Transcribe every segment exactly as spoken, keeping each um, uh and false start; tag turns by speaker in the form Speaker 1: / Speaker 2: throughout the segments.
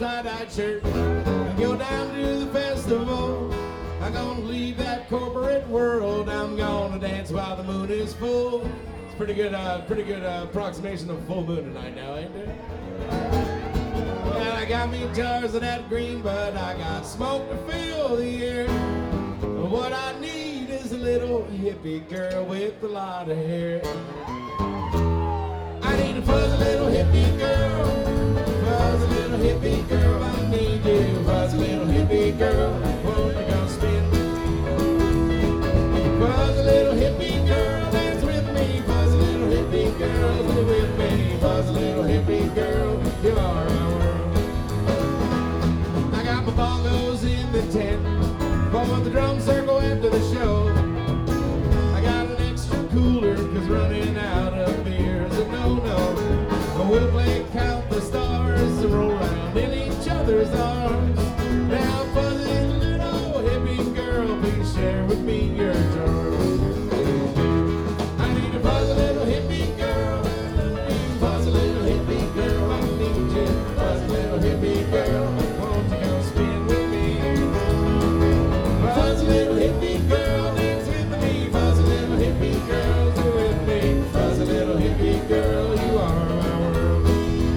Speaker 1: tie-dye shirt and go down to the festival. I'm gonna leave that corporate world. I'm gonna dance while the moon is full. It's pretty good, uh, pretty good uh, approximation of full moon tonight now, ain't it? Well, I got me jars of that green, but I got smoke to fill the air. What I need is a little hippie girl with a lot of hair. I need a fuzzy little hippie girl, fuzzy little hippie girl. I need you, fuzzy little hippie girl. Won't you come spin with me? Fuzzy little hippie girl, dance with me. Fuzzy little hippie girl, stay with me. Fuzzy little hippie girl, you are my world. I got my bongos in the tent for the drum circle after the show. I got an extra cooler, cause running out of beer is a no-no. But we'll play count the stars and roll around in each other's arms. Now fuzzy little hippie girl, please share with me your charms. I need a fuzzy little hippie girl, fuzzy little hippie girl, I need you, fuzzy little hippie girl, won't you come spin with me? Fuzzy little hippie girl, dance with me. Fuzzy little hippie girl, do with me. Fuzzy little hippie girl, you are my world.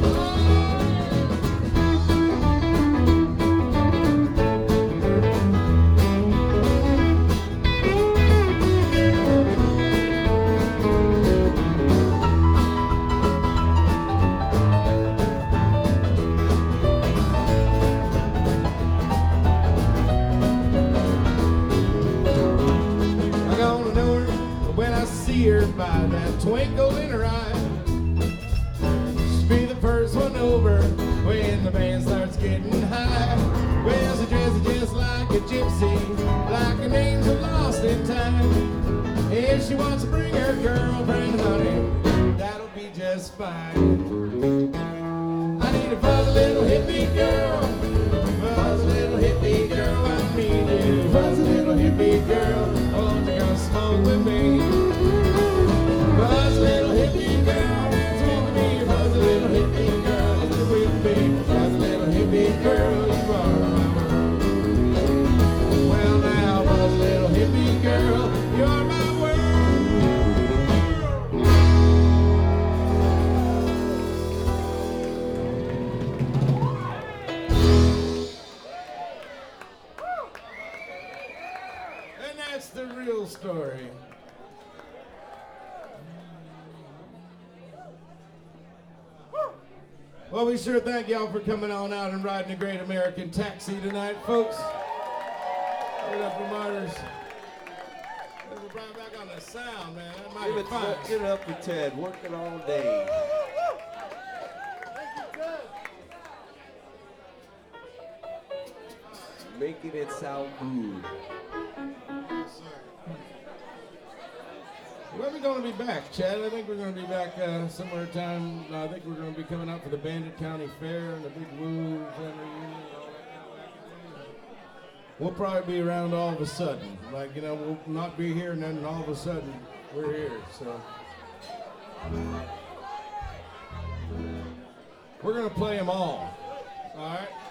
Speaker 1: I'm gonna know her when I see her by that twinkle in her eye. She'll be the first one over when the band starts getting high. Well, she dresses just like a gypsy, like an angel lost in time. If she wants to bring her girlfriend, honey, that'll be just fine. I need a fuzzy little hippie girl, fuzzy little hippie girl, I need you, fuzzy little hippie girl, won't you come smoke with me? Fuzzy little hippie girl, dance with me, fuzzy little hippie girl, stay with me, fuzzy little hippie girl, you are my world. Well now, fuzzy little hippie girl, you're my world. And that's the real story. Well, we sure thank y'all for coming on out and riding a great American taxi tonight, folks. Give it up for Martyrs. We're brought back on the sound, man. That might
Speaker 2: Give
Speaker 1: be
Speaker 2: it,
Speaker 1: fun.
Speaker 2: give it up for Ted, working all day. Making it sound good.
Speaker 1: When are we going to be back, Chad? I think we're going to be back uh, somewhere time. Uh, I think we're going to be coming out for the Bandit County Fair and the big Woo family reunion. We'll probably be around all of a sudden. Like, you know, we'll not be here and then all of a sudden we're here. So we're going to play them all. All right?